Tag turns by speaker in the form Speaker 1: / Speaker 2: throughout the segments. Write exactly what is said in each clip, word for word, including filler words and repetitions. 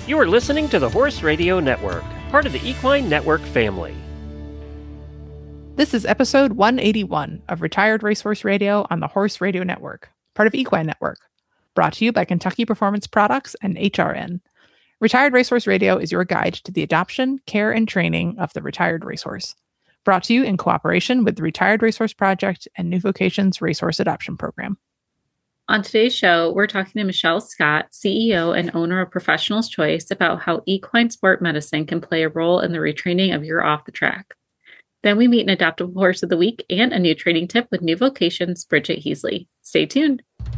Speaker 1: You are listening to the Horse Radio Network, part of the Equine Network family.
Speaker 2: This is episode one eighty-one of Retired Racehorse Radio on the Horse Radio Network, part of Equine Network, brought to you by Kentucky Performance Products and H R N. Retired Racehorse Radio is your guide to the adoption, care, and training of the retired racehorse. Brought to you in cooperation with the Retired Racehorse Project and New Vocations Racehorse Adoption Program.
Speaker 3: On today's show, we're talking to Michelle Scott, C E O and owner of Professional's Choice, about how equine sport medicine can play a role in the retraining of your off the track. Then we meet an adoptable horse of the week and a new training tip with New Vocations' Bridget Heasley. Stay tuned.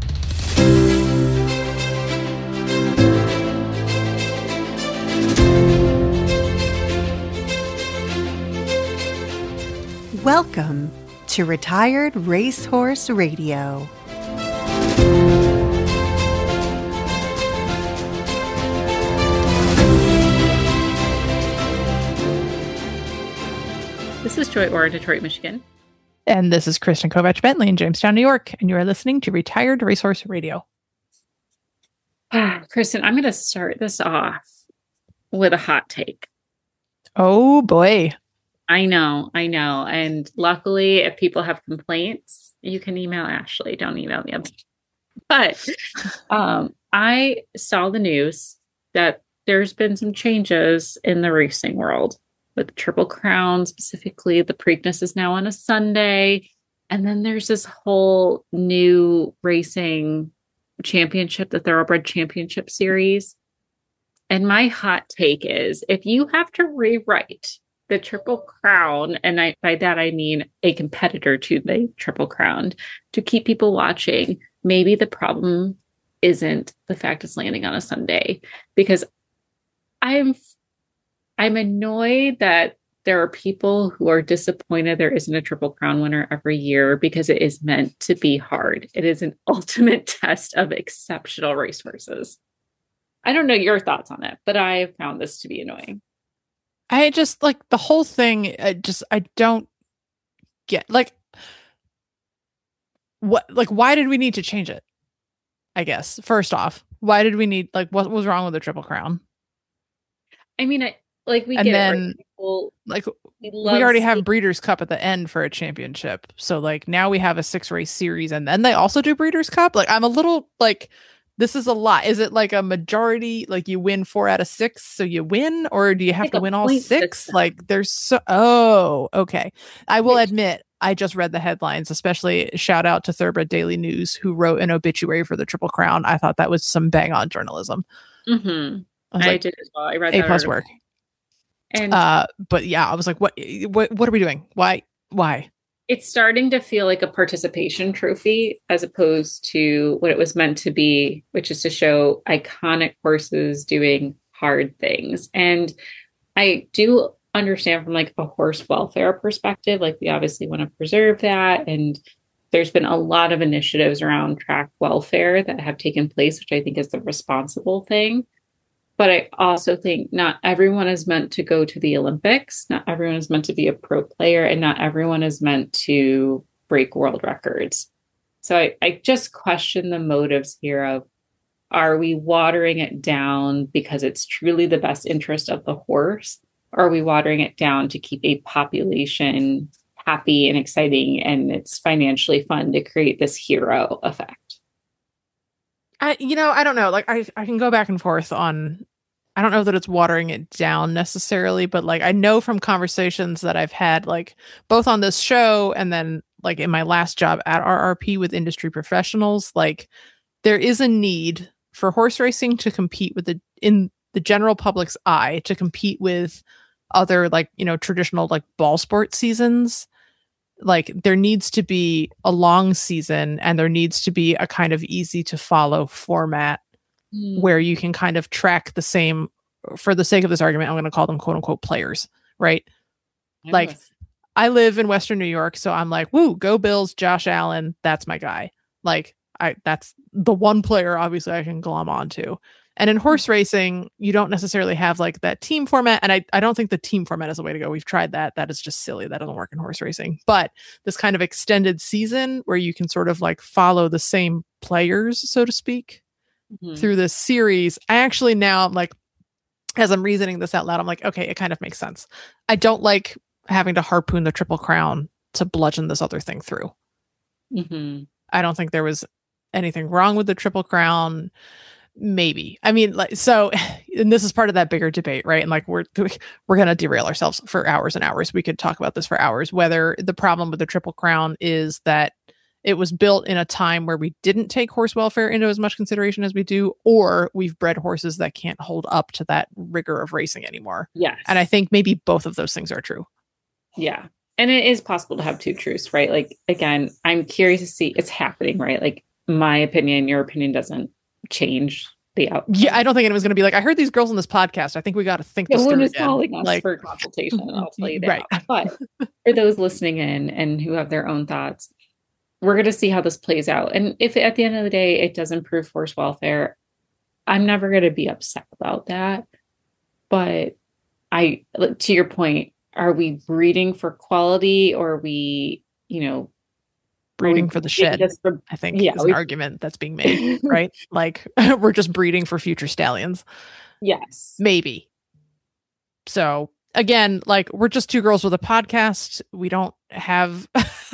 Speaker 4: Welcome to Retired Racehorse Radio.
Speaker 3: This is Joy Orr in Detroit, Michigan.
Speaker 2: And this is Kristen Kovach Bentley in Jamestown, New York. And you are listening to Retired Racehorse Radio.
Speaker 3: Ah, Kristen, I'm going to start this off with a hot take.
Speaker 2: Oh, boy.
Speaker 3: I know, I know. And luckily, if people have complaints, you can email Ashley. Don't email me. But um, I saw the news that there's been some changes in the racing world with the Triple Crown, specifically the Preakness is now on a Sunday. And then there's this whole new racing championship, the Thoroughbred Championship Series. And my hot take is, if you have to rewrite the Triple Crown, and I, by that I mean a competitor to the Triple Crown, to keep people watching, maybe the problem isn't the fact it's landing on a Sunday. Because I'm I'm annoyed that there are people who are disappointed there isn't a Triple Crown winner every year, because it is meant to be hard. It is an ultimate test of exceptional racehorses. I don't know your thoughts on it, but I found this to be annoying.
Speaker 2: I just like the whole thing. I just, I don't get like what, like, why did we need to change it? I guess, first off, why did we need, like, what was wrong with the Triple Crown?
Speaker 3: I mean, I, like we
Speaker 2: and
Speaker 3: get
Speaker 2: then,
Speaker 3: it, right? People,
Speaker 2: like
Speaker 3: we,
Speaker 2: we already have Breeders' Cup at the end for a championship. So like now we have a six race series and then they also do Breeders' Cup. Like I'm a little like, this is a lot. Is it like a majority, like you win four out of six, so you win? Or do you have
Speaker 3: like
Speaker 2: to win all six?
Speaker 3: System.
Speaker 2: Like there's so, oh, okay. I will admit, I just read the headlines, especially shout out to Thoroughbred Daily News, who wrote an obituary for the Triple Crown. I thought that was some bang on journalism.
Speaker 3: Mm-hmm.
Speaker 2: I,
Speaker 3: I
Speaker 2: like,
Speaker 3: did as well. I read
Speaker 2: A
Speaker 3: that
Speaker 2: plus
Speaker 3: article.
Speaker 2: work.
Speaker 3: And
Speaker 2: uh, but yeah, I was like, what, what, what are we doing? Why, why?
Speaker 3: It's starting to feel like a participation trophy as opposed to what it was meant to be, which is to show iconic horses doing hard things. And I do understand from like a horse welfare perspective, like we obviously want to preserve that. And there's been a lot of initiatives around track welfare that have taken place, which I think is the responsible thing. But I also think not everyone is meant to go to the Olympics. Not everyone is meant to be a pro player, and not everyone is meant to break world records. So I, I just question the motives here of, are we watering it down because it's truly the best interest of the horse? Or are we watering it down to keep a population happy and exciting, and it's financially fun to create this hero effect?
Speaker 2: I, you know, I don't know. Like, I, I can go back and forth on, I don't know that it's watering it down necessarily, but like, I know from conversations that I've had, like both on this show and then like in my last job at R R P with industry professionals, like there is a need for horse racing to compete with the, in the general public's eye, to compete with other like, you know, traditional like ball sport seasons. Like there needs to be a long season and there needs to be a kind of easy to follow format mm. where you can kind of track the same, for the sake of this argument, I'm going to call them quote unquote players, right? I like know. I live in Western New York, so I'm like, woo, go Bills, Josh Allen. That's my guy. Like I, that's the one player obviously I can glom onto. And in horse racing, you don't necessarily have like that team format. And I, I don't think the team format is the way to go. We've tried that. That is just silly. That doesn't work in horse racing. But this kind of extended season where you can sort of like follow the same players, so to speak, mm-hmm. through this series. I actually now I'm like, as I'm reasoning this out loud, I'm like, okay, it kind of makes sense. I don't like having to harpoon the Triple Crown to bludgeon this other thing through.
Speaker 3: Mm-hmm.
Speaker 2: I don't think there was anything wrong with the Triple Crown. Maybe. I mean, like, so, and this is part of that bigger debate, right? And like, we're, we're going to derail ourselves for hours and hours. We could talk about this for hours, whether the problem with the Triple Crown is that it was built in a time where we didn't take horse welfare into as much consideration as we do, or we've bred horses that can't hold up to that rigor of racing anymore.
Speaker 3: Yes.
Speaker 2: And I think maybe both of those things are true.
Speaker 3: Yeah. And it is possible to have two truths, right? Like, again, I'm curious to see it's happening, right? Like, my opinion, your opinion doesn't change the outcome.
Speaker 2: Yeah, I don't think anyone's going to be like, I heard these girls on this podcast. I think we got to think this
Speaker 3: no one
Speaker 2: through
Speaker 3: is
Speaker 2: again.
Speaker 3: calling us
Speaker 2: like,
Speaker 3: for a consultation. I'll tell you that.
Speaker 2: Right.
Speaker 3: But for those listening in and who have their own thoughts, we're going to see how this plays out. And if at the end of the day it does improve horse welfare, I'm never going to be upset about that. But I, to your point, are we breeding for quality, or are we, you know,
Speaker 2: breeding for the shed?
Speaker 3: For,
Speaker 2: I think
Speaker 3: yeah,
Speaker 2: is
Speaker 3: we,
Speaker 2: an argument that's being made, right? Like, we're just breeding for future stallions.
Speaker 3: Yes,
Speaker 2: maybe. So again, like, we're just two girls with a podcast. We don't have.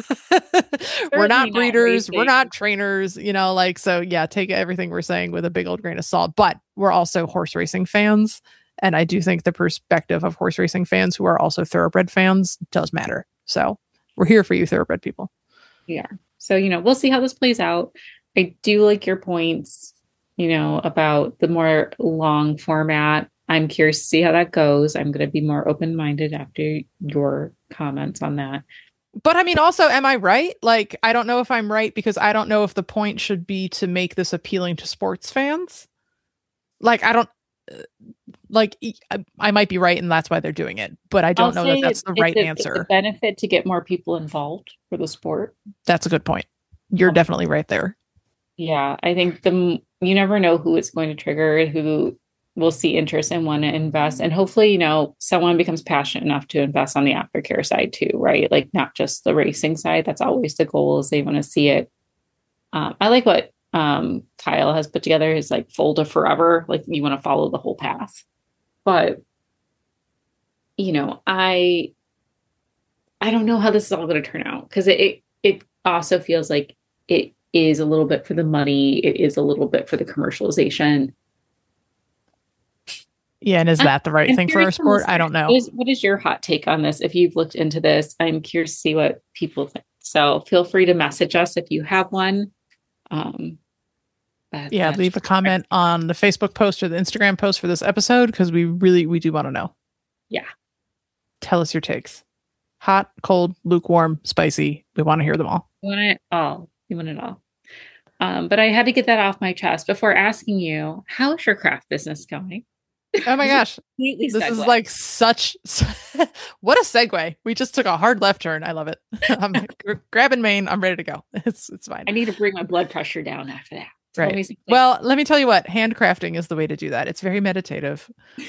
Speaker 2: We're not breeders. Not we're not trainers. You know, like, so yeah. Take everything we're saying with a big old grain of salt. But we're also horse racing fans. And I do think the perspective of horse racing fans who are also thoroughbred fans does matter. So we're here for you, thoroughbred people.
Speaker 3: Yeah. So, you know, we'll see how this plays out. I do like your points, you know, about the more long format. I'm curious to see how that goes. I'm going to be more open-minded after your comments on that.
Speaker 2: But I mean, also, am I right? Like, I don't know if I'm right, because I don't know if the point should be to make this appealing to sports fans. Like, I don't, like, I might be right, and that's why they're doing it. But I don't
Speaker 3: I'll
Speaker 2: know that that's the right
Speaker 3: a,
Speaker 2: answer.
Speaker 3: It's a benefit to get more people involved for the sport.
Speaker 2: That's a good point. You're um, definitely right there.
Speaker 3: Yeah, I think the you never know who it's going to trigger, who will see interest and want to invest. And hopefully, you know, someone becomes passionate enough to invest on the aftercare side too, right? Like, not just the racing side. That's always the goal, is they want to see it. Um, I like what um, Kyle has put together, his like Folda Forever. Like, you want to follow the whole path. But, you know, I, I don't know how this is all going to turn out, because it, it, it also feels like it is a little bit for the money. It is a little bit for the commercialization.
Speaker 2: Yeah. And is that the right I'm thing for our sport? I don't know.
Speaker 3: What is, what is your hot take on this? If you've looked into this, I'm curious to see what people think. So feel free to message us if you have one. Um, but
Speaker 2: yeah. Leave a comment on the Facebook post or the Instagram post for this episode, because we really, we do want to know.
Speaker 3: Yeah.
Speaker 2: Tell us your takes. Hot, cold, lukewarm, spicy. We want to hear them all.
Speaker 3: We want it all. We want it all. Um, but I had to get that off my chest before asking you, how's your craft business going?
Speaker 2: Oh my gosh. This segue. Is like such, what a segue. We just took a hard left turn. I love it. I'm grabbing Maine. I'm ready to go. It's it's fine.
Speaker 3: I need to bring my blood pressure down after that.
Speaker 2: Right. Well, let me tell you what, handcrafting is the way to do that. It's very meditative.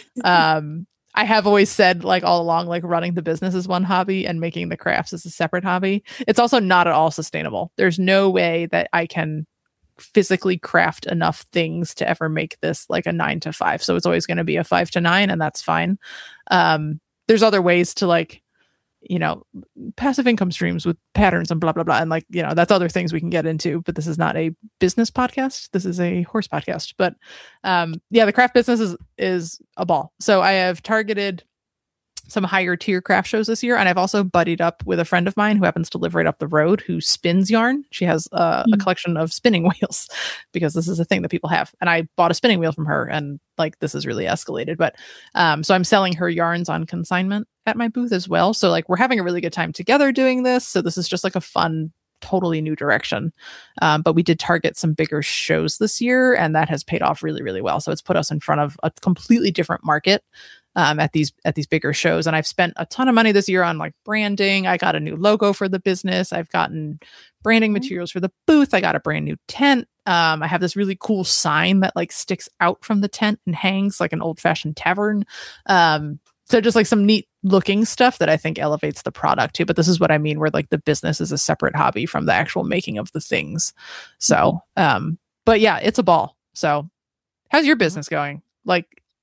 Speaker 2: Um, I have always said, like, all along, like, running the business is one hobby and making the crafts is a separate hobby. It's also not at all sustainable. There's no way that I can physically craft enough things to ever make this like a nine to five. So it's always going to be a five to nine, and that's fine. Um, there's other ways to, like, you know, passive income streams with patterns and blah, blah, blah. And, like, you know, that's other things we can get into, but this is not a business podcast. This is a horse podcast. But um, yeah, the craft business is, is a ball. So I have targeted some higher tier craft shows this year. And I've also buddied up with a friend of mine who happens to live right up the road, who spins yarn. She has uh, mm. a collection of spinning wheels, because this is a thing that people have. And I bought a spinning wheel from her, and, like, this has really escalated. But um, so I'm selling her yarns on consignment at my booth as well. So, like, we're having a really good time together doing this. So this is just like a fun, totally new direction. Um, but we did target some bigger shows this year, and that has paid off really, really well. So it's put us in front of a completely different market um, at these at these bigger shows. And I've spent a ton of money this year on, like, branding. I got a new logo for the business. I've gotten branding materials for the booth. I got a brand new tent. Um, I have this really cool sign that, like, sticks out from the tent and hangs like an old fashioned tavern. Um, so just, like, some neat looking stuff that I think elevates the product too. But this is what I mean, where, like, the business is a separate hobby from the actual making of the things. So, um, but yeah, it's a ball. So how's your business going? Like,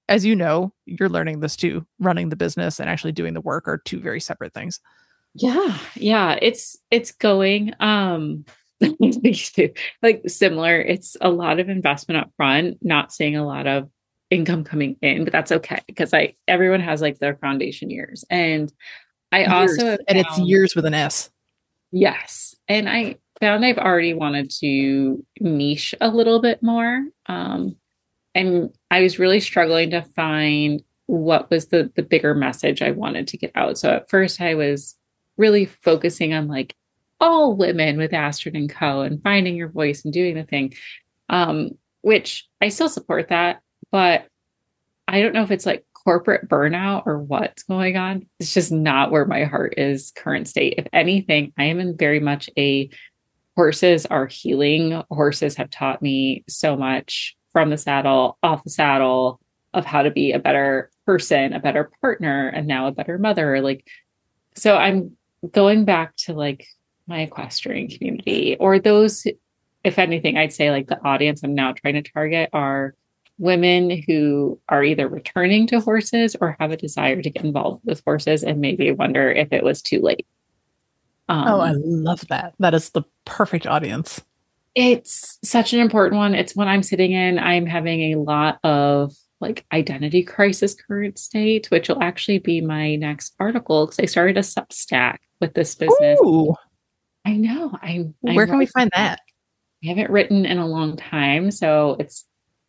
Speaker 2: as you know, you're learning this too. Running the business and actually doing the work are two very separate things.
Speaker 3: Yeah. Yeah. It's, it's going, um, like similar. It's a lot of investment up front, not seeing a lot of income coming in, but that's okay. Because I, everyone has like their foundation years. And I
Speaker 2: Years.
Speaker 3: also, have
Speaker 2: and it's
Speaker 3: found-
Speaker 2: years with an S.
Speaker 3: Yes. And I found I've already wanted to niche a little bit more. Um, and I was really struggling to find what was the the bigger message I wanted to get out. So at first I was really focusing on like all women with Astrid and Co. and finding your voice and doing the thing, um, which I still support that. But I don't know if it's like corporate burnout or what's going on. It's just not where my heart is current state. If anything, I am in very much a horses are healing. Horses have taught me so much from the saddle, off the saddle, of how to be a better person, a better partner, and now a better mother. Like, so I'm going back to like my equestrian community, or those, if anything, I'd say like the audience I'm now trying to target are women who are either returning to horses or have a desire to get involved with horses and maybe wonder if it was too late. Um,
Speaker 2: oh, I love that. That is the perfect audience.
Speaker 3: It's such an important one. It's when I'm sitting in, I'm having a lot of like identity crisis current state, which will actually be my next article because I started a Substack with this business.
Speaker 2: Ooh.
Speaker 3: I know. I
Speaker 2: Where can we find that?
Speaker 3: I haven't written in a long time, so it's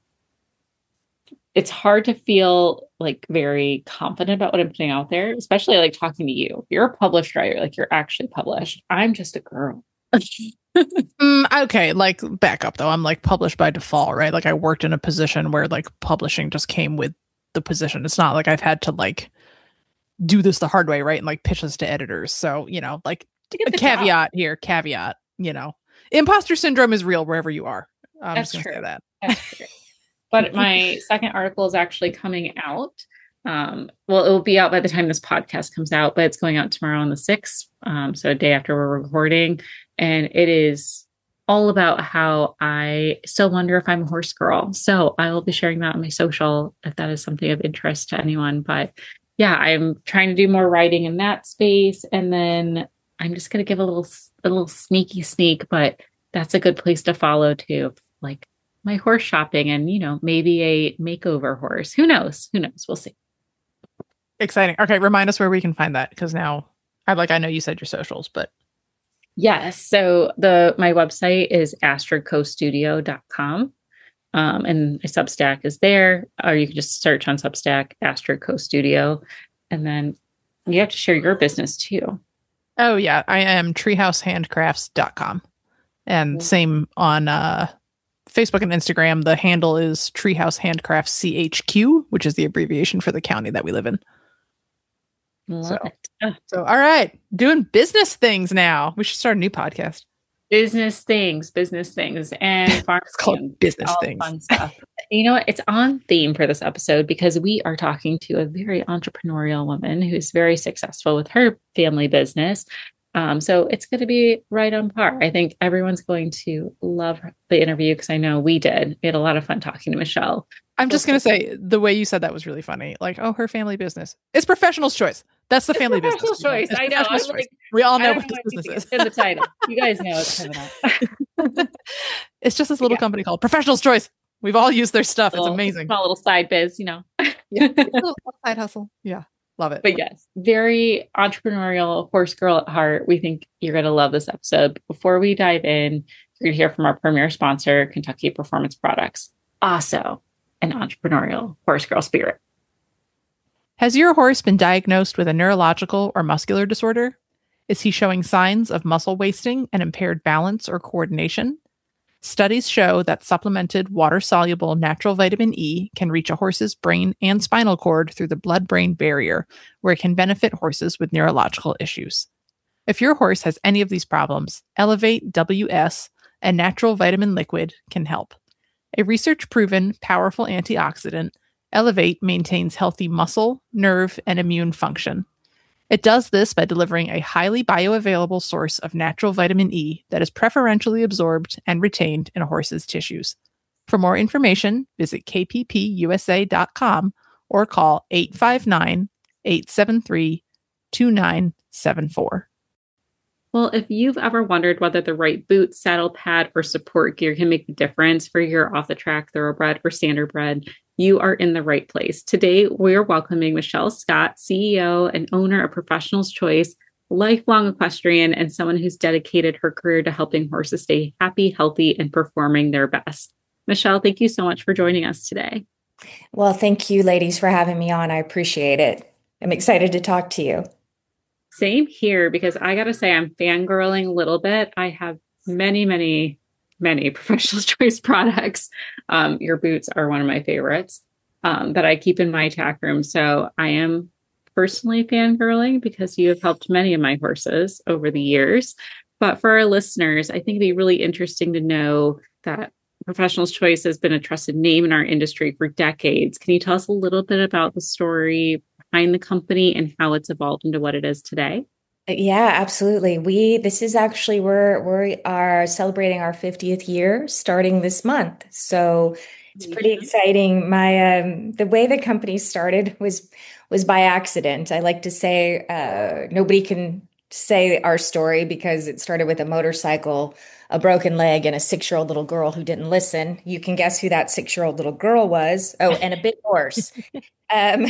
Speaker 3: it's hard to feel like very confident about what I'm putting out there, especially like talking to you. You're a published writer, like you're actually published. I'm just a girl.
Speaker 2: mm, okay, like back up though. I'm like published by default, right? Like I worked in a position where like publishing just came with the position. It's not like I've had to like do this the hard way, right? And like pitch this to editors. So, you know, like a caveat job. here, caveat, you know, imposter syndrome is real wherever you are. I'm
Speaker 3: That's
Speaker 2: just gonna
Speaker 3: true.
Speaker 2: say that.
Speaker 3: That's true. But my second article is actually coming out. Um, well, it will be out by the time this podcast comes out, but it's going out tomorrow on the sixth. Um, so a day after we're recording. And it is all about how I still wonder if I'm a horse girl. So I will be sharing that on my social if that is something of interest to anyone. But yeah, I'm trying to do more writing in that space. And then I'm just going to give a little, a little sneaky sneak, but that's a good place to follow too. Like my horse shopping and, you know, maybe a makeover horse. Who knows? Who knows? We'll see.
Speaker 2: Exciting. Okay. Remind us where we can find that. Because now I like, I know you said your socials, but.
Speaker 3: Yes. So the, my website is astrid co studio dot com. Um, and my Substack is there, or you can just search on Substack, Astrid Co Studio. And then you have to share your business too.
Speaker 2: Oh yeah. I am treehouse handcrafts dot com. And mm-hmm. same on, uh, Facebook and Instagram. The handle is Treehouse Handcrafts C H Q, which is the abbreviation for the county that we live in.
Speaker 3: Love
Speaker 2: so,
Speaker 3: it. Oh.
Speaker 2: so, all right, doing business things now. We should start a new podcast.
Speaker 3: Business things, business things, and farm
Speaker 2: it's called business things.
Speaker 3: Fun stuff. You know what? It's on theme for this episode because we are talking to a very entrepreneurial woman who's very successful with her family business. Um, so it's going to be right on par. I think everyone's going to love the interview because I know we did. We had a lot of fun talking to Michelle.
Speaker 2: I'm just going to say the way you said that was really funny. Like, oh, her family business. It's professional's choice. That's the
Speaker 3: it's
Speaker 2: family
Speaker 3: professional
Speaker 2: business.
Speaker 3: Choice. I know. I'm like,
Speaker 2: we all know
Speaker 3: what
Speaker 2: this business is.
Speaker 3: In the title. You guys know it's coming up.
Speaker 2: It's just this little yeah. company called Professional's Choice. We've all used their stuff. Little, it's amazing.
Speaker 3: Small little side biz, you know.
Speaker 2: yeah. Little side hustle. Yeah. Love it.
Speaker 3: But yes, very entrepreneurial, horse girl at heart. We think you're going to love this episode. Before we dive in, you're going to hear from our premier sponsor, Kentucky Performance Products. Also, an entrepreneurial horse girl spirit.
Speaker 2: Has your horse been diagnosed with a neurological or muscular disorder? Is he showing signs of muscle wasting and impaired balance or coordination? Studies show that supplemented water-soluble natural vitamin E can reach a horse's brain and spinal cord through the blood-brain barrier, where it can benefit horses with neurological issues. If your horse has any of these problems, Elevate W S, a natural vitamin liquid, can help. A research-proven, powerful antioxidant, Elevate maintains healthy muscle, nerve, and immune function. It does this by delivering a highly bioavailable source of natural vitamin E that is preferentially absorbed and retained in a horse's tissues. For more information, visit k p p u s a dot com or call eight five nine, eight seven three, two nine seven four.
Speaker 3: Well, if you've ever wondered whether the right boot, saddle pad, or support gear can make the difference for your off-the-track thoroughbred or standardbred, you are in the right place. Today, we're welcoming Michelle Scott, C E O and owner of Professional's Choice, lifelong equestrian, and someone who's dedicated her career to helping horses stay happy, healthy, and performing their best. Michelle, thank you so much for joining us today.
Speaker 5: Well, thank you, ladies, for having me on. I appreciate it. I'm excited to talk to you.
Speaker 3: Same here, because I got to say, I'm fangirling a little bit. I have many, many, many Professional Choice products. Um, your boots are one of my favorites um, that I keep in my tack room. So I am personally fangirling because you have helped many of my horses over the years. But for our listeners, I think it'd be really interesting to know that Professional's Choice has been a trusted name in our industry for decades. Can you tell us a little bit about the story behind the company and how it's evolved into what it is today?
Speaker 5: Yeah, absolutely. We this is actually we're we are celebrating our fiftieth year starting this month. So it's pretty exciting. My um the way the company started was was by accident. I like to say uh nobody can say our story because it started with a motorcycle, a broken leg, and a six-year-old little girl who didn't listen. You can guess who that six-year-old little girl was. Oh, and a big horse. Um,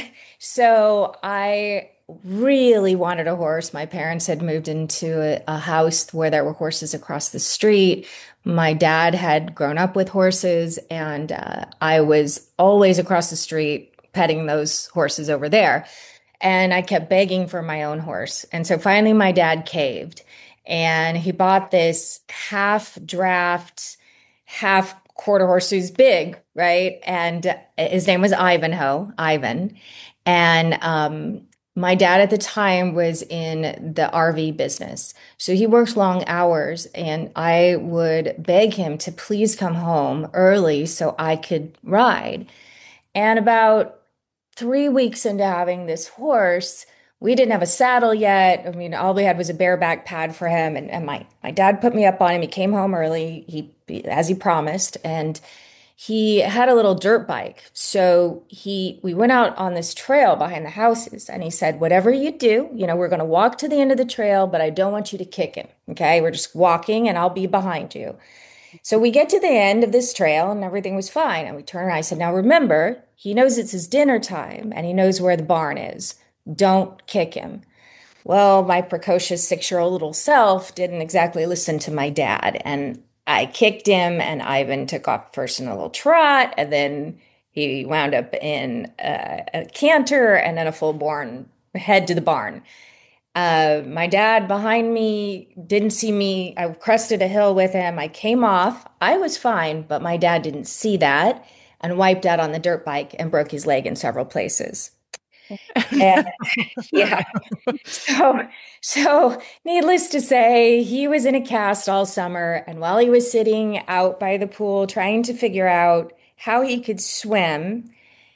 Speaker 5: so I really wanted a horse. My parents had moved into a, a house where there were horses across the street. My dad had grown up with horses, and uh, I was always across the street petting those horses over there. And I kept begging for my own horse. And so finally my dad caved, and he bought this half draft, half quarter horse who's big, right? And his name was Ivanhoe, Ivan. And um, my dad at the time was in the R V business. So he worked long hours, and I would beg him to please come home early so I could ride. And about three weeks into having this horse, we didn't have a saddle yet. I mean, all we had was a bareback pad for him. And, and my, my dad put me up on him. He came home early, he as he promised. And he had a little dirt bike. So he we went out on this trail behind the houses, and he said, whatever you do, you know, we're going to walk to the end of the trail, but I don't want you to kick him. Okay. We're just walking, and I'll be behind you. So we get to the end of this trail, and everything was fine. And we turn around. I said, now remember, he knows it's his dinner time, and he knows where the barn is. Don't kick him. Well, my precocious six-year-old little self didn't exactly listen to my dad. And I kicked him, and Ivan took off first in a little trot, and then he wound up in a, a canter, and then a full-born head to the barn. Uh, my dad behind me didn't see me. I crested a hill with him. I came off. I was fine, but my dad didn't see that and wiped out on the dirt bike and broke his leg in several places. And, yeah. So, so needless to say, he was in a cast all summer. And while he was sitting out by the pool trying to figure out how he could swim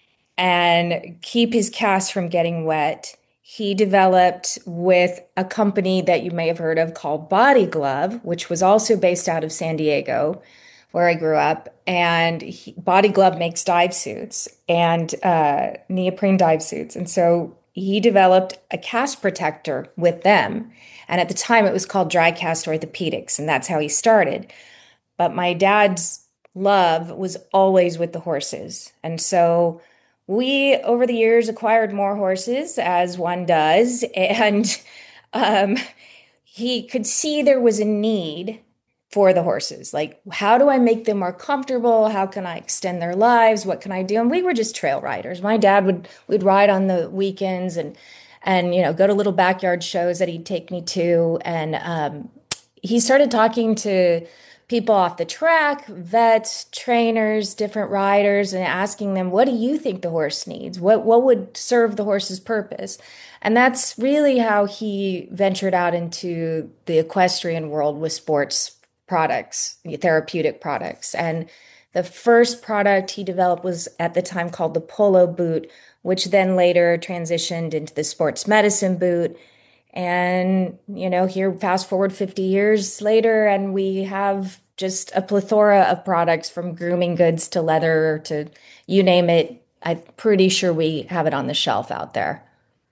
Speaker 5: and keep his cast from getting wet, he developed with a company that you may have heard of called Body Glove, which was also based out of San Diego, where I grew up. And he, Body Glove makes dive suits and uh, neoprene dive suits. And so he developed a cast protector with them. And at the time, it was called Dry Cast Orthopedics, and that's how he started. But my dad's love was always with the horses. And so we, over the years, acquired more horses, as one does, and um, he could see there was a need for the horses. Like, how do I make them more comfortable? How can I extend their lives? What can I do? And we were just trail riders. My dad would would ride on the weekends and and you know go to little backyard shows that he'd take me to. And um, he started talking to people off the track, vets, trainers, different riders, and asking them, what do you think the horse needs? What what would serve the horse's purpose? And that's really how he ventured out into the equestrian world with sports products, therapeutic products. And the first product he developed was at the time called the Polo boot, which then later transitioned into the sports medicine boot. And, you know, here, fast forward fifty years later, and we have just a plethora of products from grooming goods to leather to you name it. I'm pretty sure we have it on the shelf out there.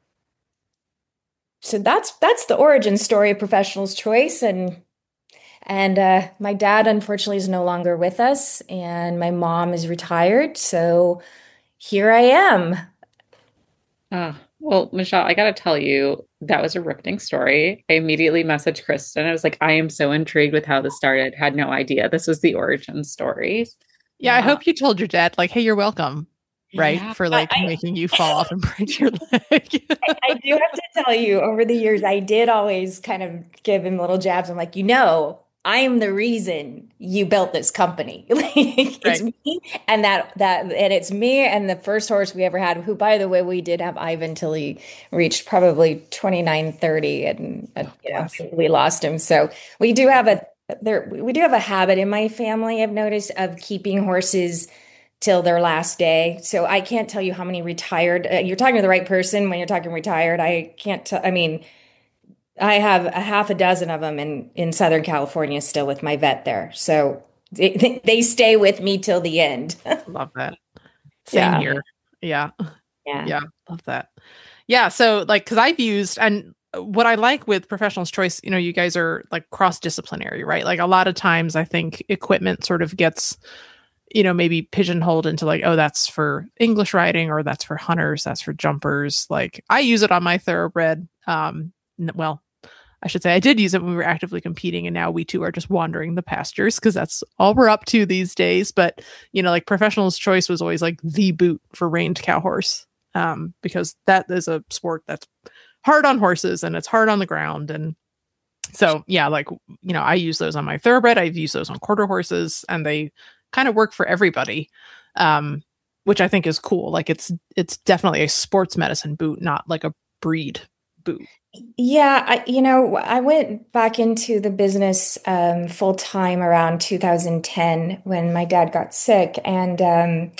Speaker 5: So that's that's the origin story of Professional's Choice. And and uh, my dad, unfortunately, is no longer with us, and my mom is retired. So here I am.
Speaker 3: Oh, well, Michelle, I got to tell you, that was a riveting story. I immediately messaged Kristen. I was like, I am so intrigued with how this started. Had no idea this was the origin story.
Speaker 2: Yeah, I
Speaker 3: Uh,
Speaker 2: hope you told your dad, like, hey, you're welcome, right?
Speaker 3: Yeah.
Speaker 2: For like
Speaker 5: I-
Speaker 2: making you fall off and break your leg.
Speaker 5: I, I do have to tell you, over the years, I did always kind of give him little jabs. I'm like, you know, I am the reason you built this company. Like, it's
Speaker 2: Right.
Speaker 5: me and that that and it's me and the first horse we ever had, who, by the way, we did have Ivan till he reached probably twenty-nine, thirty, and uh,
Speaker 2: Oh,
Speaker 5: you know,
Speaker 2: bless.
Speaker 5: we lost him. So we do have a there we do have a habit in my family, I've noticed, of keeping horses till their last day. So I can't tell you how many retired, uh, you're talking to the right person when you're talking retired. I can't tell, I mean, I have a half a dozen of them in, in Southern California still with my vet there. So they, they stay with me till the end.
Speaker 2: Love that. Same
Speaker 5: Yeah.
Speaker 2: here. Yeah.
Speaker 5: Yeah.
Speaker 2: Yeah. Love that. Yeah. So like, cause I've used, and what I like with Professional's Choice, you know, you guys are like cross-disciplinary, right? Like a lot of times I think equipment sort of gets, you know, maybe pigeonholed into like, oh, that's for English riding, or that's for hunters, that's for jumpers. Like I use it on my thoroughbred. Um, n- well, I should say I did use it when we were actively competing, and now we two are just wandering the pastures because that's all we're up to these days. But, you know, like Professional's Choice was always like the boot for reined cow horse, um, because that is a sport that's hard on horses and it's hard on the ground. And so, yeah, like, you know, I use those on my thoroughbred. I've used those on quarter horses, and they kind of work for everybody, um, which I think is cool. Like it's it's definitely a sports medicine boot, not like a breed boot.
Speaker 5: Yeah, I, you know, I went back into the business um, full time around two thousand ten when my dad got sick. And um,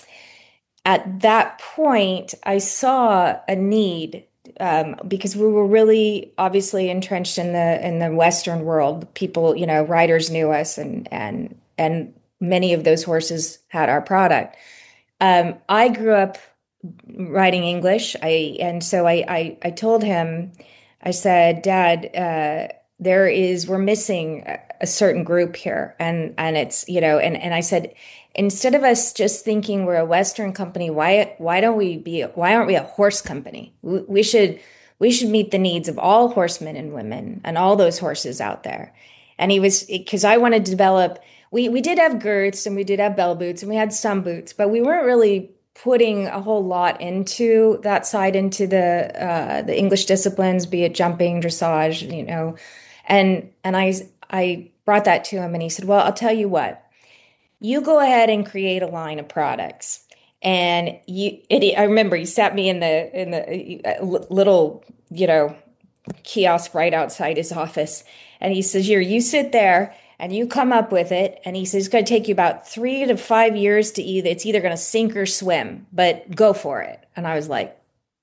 Speaker 5: at that point, I saw a need um, because we were really obviously entrenched in the in the Western world. People, you know, riders knew us, and and and many of those horses had our product. Um, I grew up writing English. I and so I I, I told him, I said, Dad, uh, there is we're missing a, a certain group here, and and it's you know, and and I said, instead of us just thinking we're a Western company, why why don't we be why aren't we a horse company? We, we should we should meet the needs of all horsemen and women and all those horses out there. And he was because I wanted to develop. We we did have girths and we did have bell boots and we had some boots, but we weren't really putting a whole lot into that side, into the uh, the English disciplines, be it jumping, dressage, you know, and and I I brought that to him, and he said, "Well, I'll tell you what, you go ahead and create a line of products." And you, it, I remember he sat me in the in the uh, little, you know, kiosk right outside his office, and he says, "Here, you sit there." And you come up with it. And he says, it's going to take you about three to five years to either, it's either going to sink or swim, but go for it. And I was like,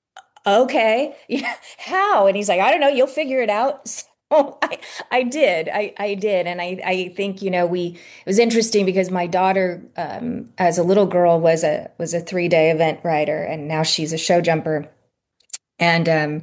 Speaker 5: okay, how? And he's like, I don't know, you'll figure it out. So I, I did, I, I did. And I, I think, you know, we, it was interesting because my daughter, um, as a little girl was a, was a three day event rider, and now she's a show jumper. And, um,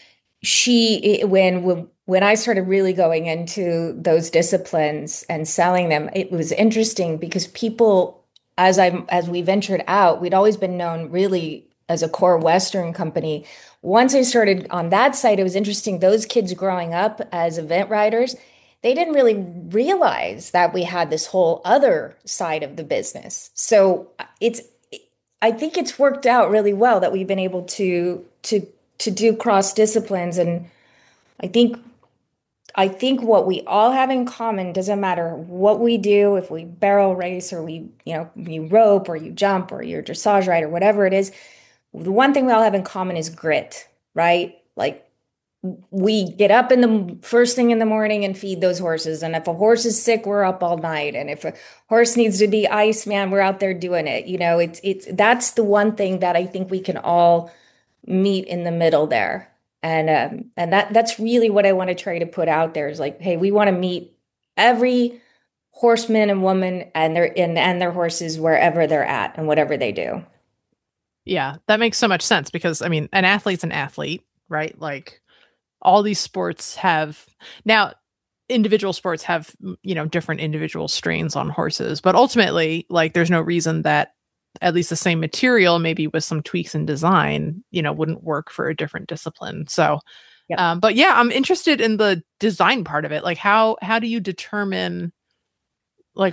Speaker 5: she, when, when I started really going into those disciplines and selling them, it was interesting because people, as I as we ventured out, we'd always been known really as a core Western company. Once I started on that side, it was interesting. Those kids growing up as event riders, they didn't really realize that we had this whole other side of the business. So it's, I think it's worked out really well that we've been able to to to do cross disciplines. And I think I think what we all have in common, doesn't matter what we do, if we barrel race or we, you know, you rope or you jump or you're dressage rider, whatever it is, the one thing we all have in common is grit, right? Like we get up in the first thing in the morning and feed those horses. And if a horse is sick, we're up all night. And if a horse needs to be iced, man, we're out there doing it. You know, it's, it's, that's the one thing that I think we can all meet in the middle there. And um, and that that's really what I want to try to put out there is like, hey, we want to meet every horseman and woman and their and, and their horses wherever they're at and whatever they do.
Speaker 2: Yeah, that makes so much sense because I mean, an athlete's an athlete, right? Like all these sports have now individual sports have, you know, different individual strains on horses, but ultimately, like there's no reason that at least the same material, maybe with some tweaks in design, you know, wouldn't work for a different discipline. So,
Speaker 3: Yep.
Speaker 2: um, but yeah, I'm interested in the design part of it. Like how how do you determine like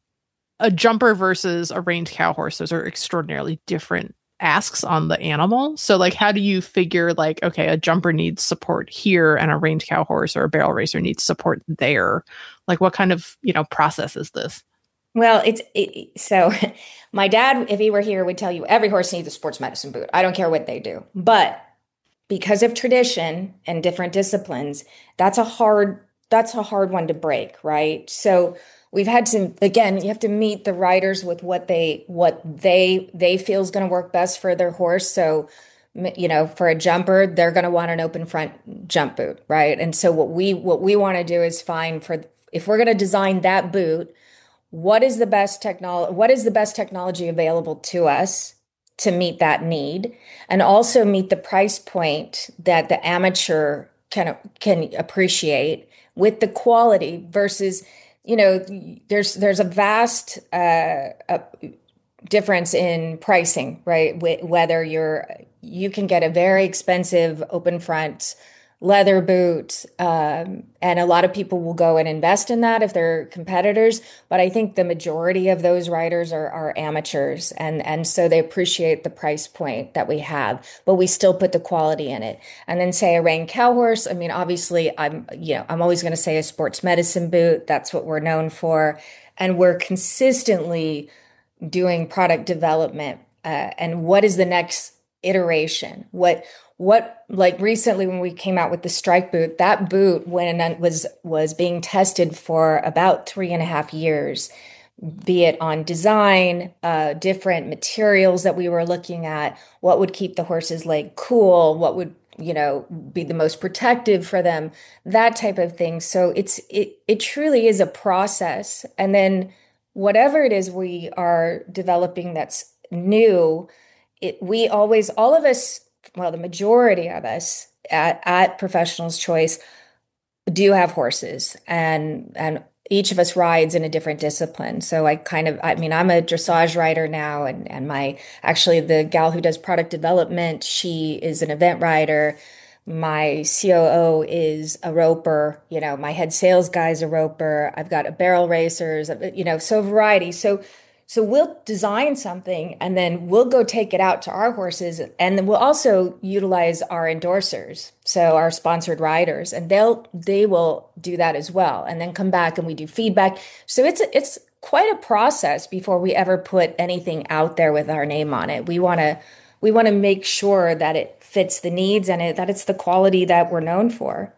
Speaker 2: a jumper versus a reined cow horse? Those are extraordinarily different asks on the animal. So like how do you figure like, okay, a jumper needs support here and a reined cow horse or a barrel racer needs support there? Like what kind of, you know, process is this?
Speaker 5: Well, it's it, so my dad, if he were here, would tell you every horse needs a sports medicine boot. I don't care what they do. But because of tradition and different disciplines, that's a hard that's a hard one to break, right? So we've had to, again, you have to meet the riders with what they what they they feel is going to work best for their horse. So, you know, for a jumper, they're going to want an open front jump boot, right? And so what we what we want to do is find for if we're going to design that boot, what is the best technology what is the best technology available to us to meet that need, and also meet the price point that the amateur can can appreciate with the quality versus, you know, there's there's a vast uh, a difference in pricing, right? Wh- whether you're you can get a very expensive open front leather boot, um, and a lot of people will go and invest in that if they're competitors. But I think the majority of those riders are, are amateurs, and and so they appreciate the price point that we have, but we still put the quality in it. And then say a reined cow horse. I mean, obviously, I'm you know I'm always going to say a sports medicine boot. That's what we're known for, and we're consistently doing product development. Uh, and what is the next iteration? What what like recently when we came out with the strike boot, that boot when it was was being tested for about three and a half years, be it on design, uh, different materials that we were looking at, what would keep the horse's leg cool, what would you know be the most protective for them, that type of thing. So it's it it truly is a process, and then whatever it is we are developing that's new, it we always all of us, well, the majority of us at, at Professionals Choice do have horses, and and each of us rides in a different discipline. So I kind of, I mean, I'm a dressage rider now, and and my actually the gal who does product development, she is an event rider. My C O O is a roper. You know, my head sales guy is a roper. I've got a barrel racers. You know, so variety. So. So we'll design something and then we'll go take it out to our horses, and then we'll also utilize our endorsers, so our sponsored riders, and they'll they will do that as well, and then come back and we do feedback. So it's it's quite a process before we ever put anything out there with our name on it. We want to we want to make sure that it fits the needs and it, that it's the quality that we're known for.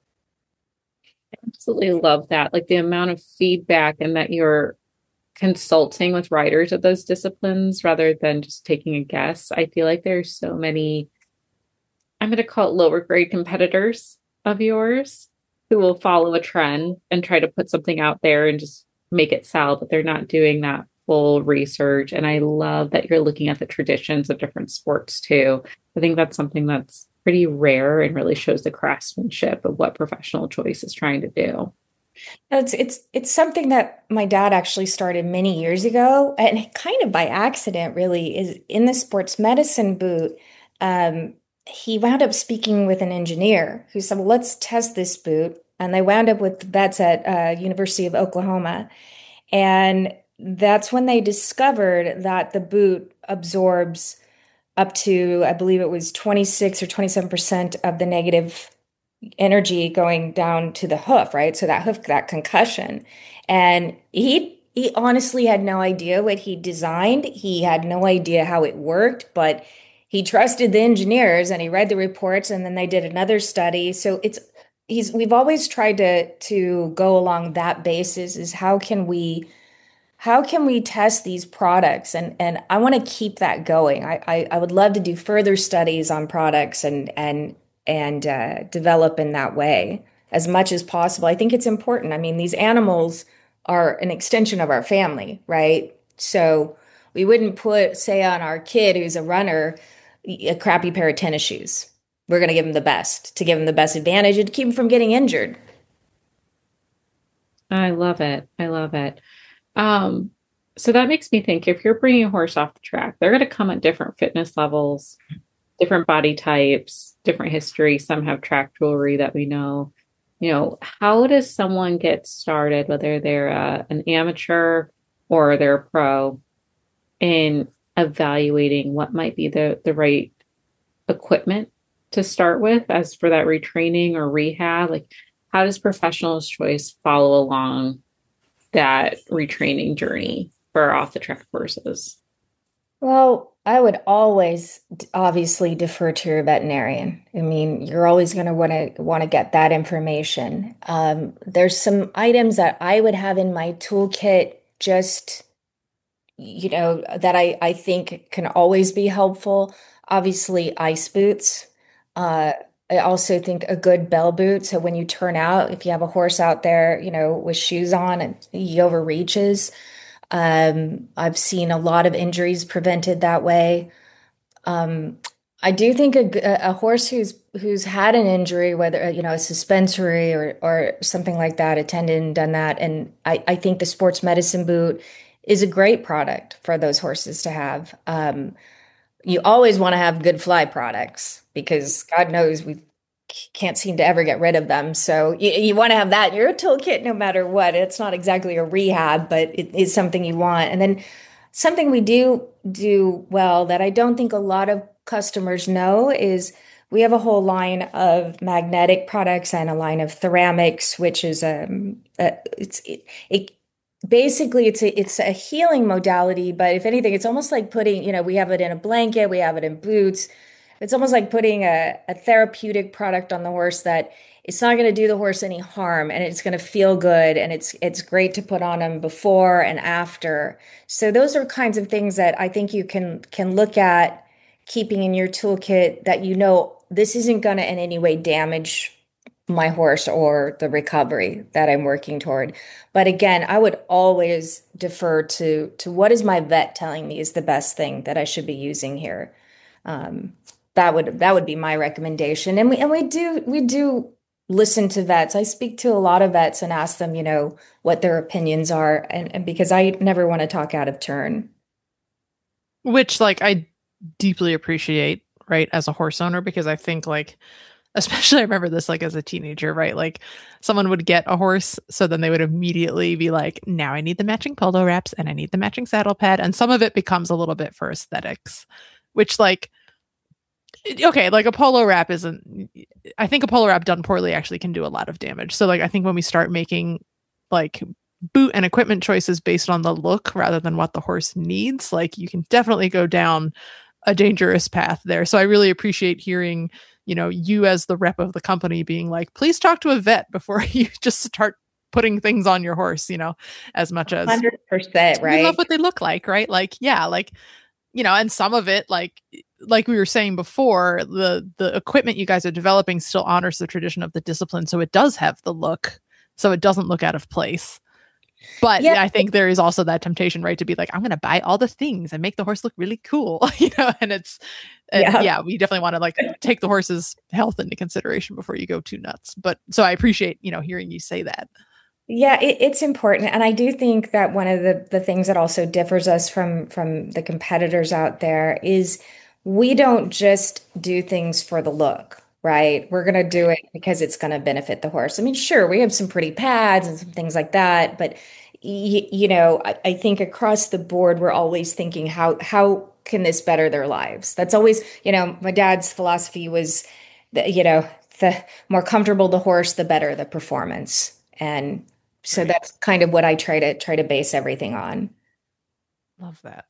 Speaker 3: I absolutely love that. Like the amount of feedback, and that you're consulting with writers of those disciplines rather than just taking a guess. I feel like there's so many, I'm going to call it lower grade competitors of yours who will follow a trend and try to put something out there and just make it sell, but they're not doing that full research. And I love that you're looking at the traditions of different sports too. I think that's something that's pretty rare and really shows the craftsmanship of what Professional Choice is trying to do.
Speaker 5: It's it's it's something that my dad actually started many years ago, and kind of by accident, really, is in the sports medicine boot. Um, he wound up speaking with an engineer who said, well, let's test this boot. And they wound up with vets at uh, University of Oklahoma. And that's when they discovered that the boot absorbs up to, I believe it was twenty-six or twenty-seven percent of the negative energy going down to the hoof, right? So that hoof, that concussion. And he he honestly had no idea what he designed. He had no idea how it worked, but he trusted the engineers and he read the reports, and then they did another study. So it's he's we've always tried to to go along that basis, is how can we how can we test these products? And and I want to keep that going. I, I I would love to do further studies on products and and and uh, develop in that way as much as possible. I think it's important. I mean, these animals are an extension of our family, right? So We wouldn't put, say, on our kid who's a runner, a crappy pair of tennis shoes. We're going to give him the best to give him the best advantage and to keep him from getting injured.
Speaker 3: I love it. I love it. Um, so that makes me think if you're bringing a horse off the track, they're going to come at different fitness levels, different body types, different history. Some have track jewelry that we know. You know, how does someone get started, whether they're uh, an amateur or they're a pro, in evaluating what might be the, the right equipment to start with as for that retraining or rehab? Like, how does Professional's Choice follow along that retraining journey for off the track horses?
Speaker 5: Well, I would always obviously defer to your veterinarian. I mean, you're always going to want to want to get that information. Um, there's some items that I would have in my toolkit, just, you know, that I, I think can always be helpful. Obviously, ice boots. Uh, I also think a good bell boot. So when you turn out, if you have a horse out there, you know, with shoes on and he overreaches, um, I've seen a lot of injuries prevented that way. Um, I do think a, a horse who's who's had an injury, whether you know a suspensory or or something like that, a tendon, done that, and I, I think the sports medicine boot is a great product for those horses to have. Um, you always want to have good fly products because God knows we can't seem to ever get rid of them. So you, you want to have that in your toolkit no matter what. It's not exactly a rehab, but it is something you want. And then something we do do well that I don't think a lot of customers know is we have a whole line of magnetic products and a line of ceramics, which is um, uh, it's it, it basically it's a it's a healing modality, but if anything, it's almost like putting, you know, we have it in a blanket, we have it in boots. It's almost like putting a, a therapeutic product on the horse that it's not going to do the horse any harm and it's going to feel good and it's it's great to put on them before and after. So those are kinds of things that I think you can can look at keeping in your toolkit that you know this isn't going to in any way damage my horse or the recovery that I'm working toward. But again, I would always defer to to what is my vet telling me is the best thing that I should be using here. Um, that would that would be my recommendation. And we and we do we do listen to vets. I speak to a lot of vets and ask them, you know, what their opinions are, and, and because I never want to talk out of turn.
Speaker 2: Which like I deeply appreciate, right, as a horse owner, because I think like especially I remember this like as a teenager, right? Like someone would get a horse, so then they would immediately be like, now I need the matching polo wraps and I need the matching saddle pad. And some of it becomes a little bit for aesthetics, which like, okay, like a polo wrap isn't, I think a polo wrap done poorly actually can do a lot of damage. So like, I think when we start making like boot and equipment choices based on the look rather than what the horse needs, like you can definitely go down a dangerous path there. So I really appreciate hearing, you know, you as the rep of the company being like, please talk to a vet before you just start putting things on your horse, you know, as much as
Speaker 5: one hundred percent, right?
Speaker 2: We love what they look like, right? Like, yeah, like, you know, and some of it, like, like we were saying before, the the equipment you guys are developing still honors the tradition of the discipline. So it does have the look, so it doesn't look out of place. But yeah. I think there is also that temptation, right, to be like, I'm going to buy all the things and make the horse look really cool, you know, and it's, and yeah. yeah, we definitely want to like take the horse's health into consideration before you go too nuts. But so I appreciate, you know, hearing you say that.
Speaker 5: Yeah, it, it's important. And I do think that one of the, the things that also differs us from, from the competitors out there is we don't just do things for the look, right? We're going to do it because it's going to benefit the horse. I mean, sure, we have some pretty pads and some things like that, but y- you know, I, I think across the board, we're always thinking how how can this better their lives? That's always, you know, my dad's philosophy was, that, you know, the more comfortable the horse, the better the performance, and so right. That's kind of what I try to try to base everything on.
Speaker 2: Love that.